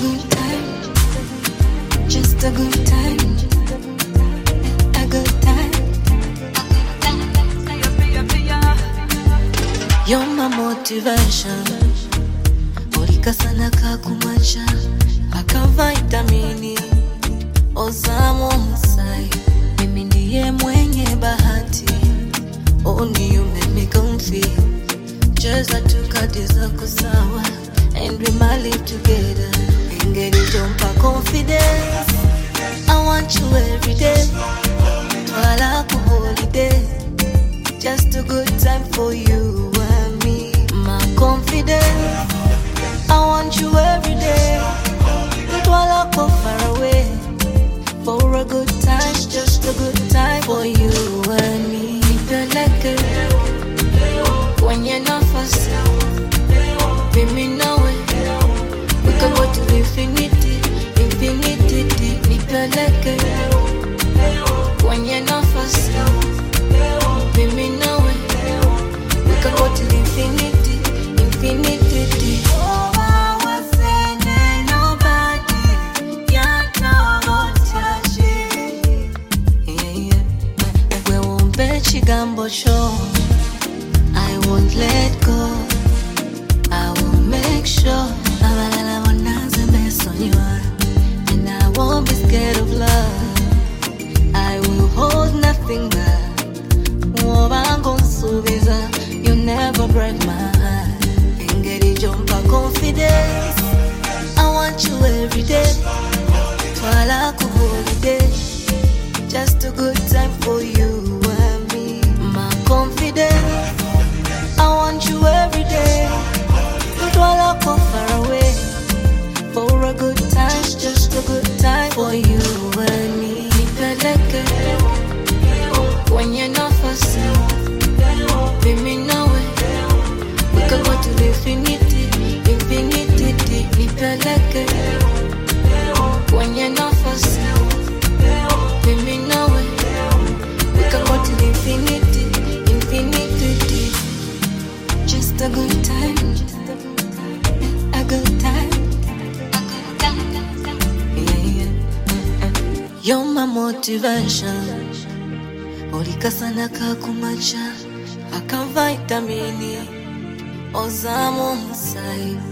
good time, just a good time, a good time. You're my motivation. Ulika sana kakumacha, akavaitamini ozamo msai. Mimi ndiye mwenye bahati, only you make me comfy. Just atukadiza kusawa, and we might live together. And get it jump a confidence. I want you every day, twala ku holiday. Just a good time for you and me. My confidence, I want you every day, twala ku far away. For a good time, just a good time for you and me. Nipeleke kwenye nafasi, mimi nawe, we can go to infinity, infinity. Nipeleke kwenye nafasi, mimi nawe, we can go to infinity, infinity. Oh, I was saying nobody, yeah, no touch. Yeah. We won't bet you gamble show. I won't let go. I will make sure I won't have the best on you, and I won't be scared of love. I will hold nothing back. You never break my heart. And get it jump a confidence. I want you every day, twala ku holiday. Just a good time for you and me. My confidence, I want you every day, twala ku far away. For a good time, just a good time for you and me. Nipeleke kwenye nafasi, mimi nawe, we can go to infinity, infinity. Nipeleke kwenye nafasi, mimi nawe, we can go to infinity, infinity. Just a good time, a good time. Yeah. You're my motivation. Ulika sana kakumacha, akavaitamini ozamo msai.